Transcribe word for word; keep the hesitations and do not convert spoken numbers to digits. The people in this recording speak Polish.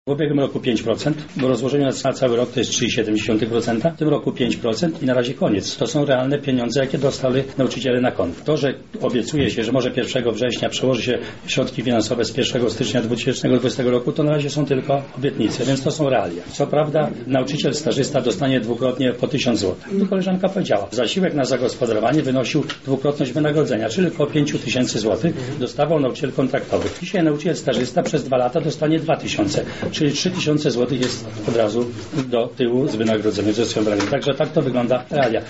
W ubiegłym roku pięć procent, bo rozłożenie na cały rok to jest trzy przecinek siedem procent, w tym roku pięć procent i na razie koniec. To są realne pieniądze, jakie dostali nauczyciele na konto. To, że obiecuje się, że może pierwszego września przełoży się środki finansowe z pierwszego stycznia dwa tysiące dwudziestego roku, to na razie są tylko obietnice, więc to są realia. Co prawda nauczyciel stażysta dostanie dwukrotnie po tysiąc złotych. Tu koleżanka powiedziała, zasiłek na zagospodarowanie wynosił dwukrotność wynagrodzenia, czyli około pięć tysięcy złotych dostawał nauczyciel kontraktowy. Dzisiaj nauczyciel stażysta przez dwa lata dostanie dwa tysiące, czyli trzy tysiące złotych jest od razu do tyłu z wynagrodzeniem ze swojej broni. Także tak to wygląda realia.